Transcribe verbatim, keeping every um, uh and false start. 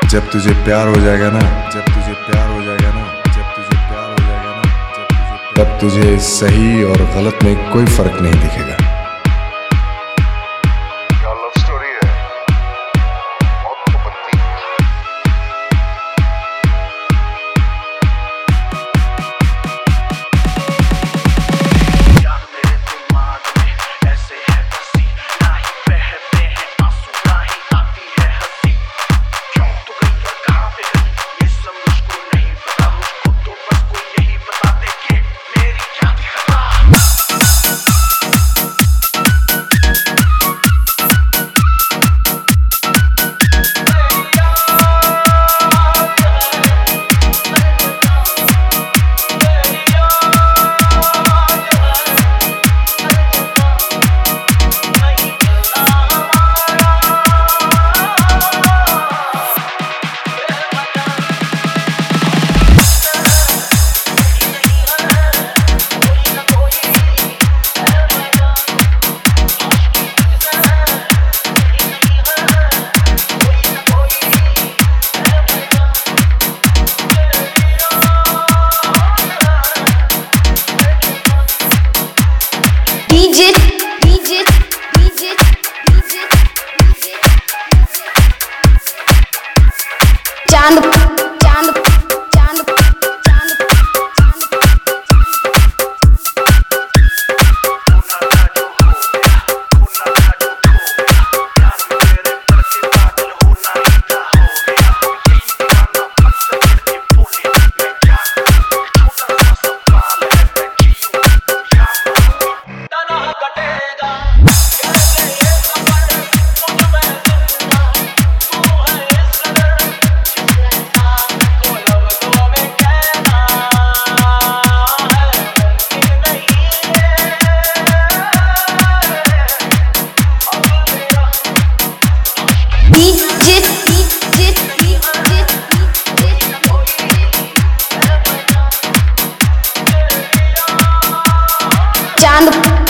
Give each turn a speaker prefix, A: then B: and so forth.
A: जब तुझे प्यार हो जाएगा ना, जब तुझे प्यार हो जाएगा ना, जब तुझे प्यार हो जाएगा ना, जब तुझे तब तुझे सही और गलत में कोई फर्क नहीं दिखेगा।
B: क्या लव स्टोरी है, मौत तो बनती है। यार मेरे दिमाग में ऐसे है बसी, ना ही बहते हैं आंसू, ना ही आती है हंसी। क्यों तू गई और कहाँ पे गई, ये सब मुझको नहीं पता। मुझको तो बस कोई यही बता दे कि मेरी क्या थी खता।
C: डीजे डीजे डीजे डीजे चांद चांद चांद चांद डीजे डीजे डीजे चांद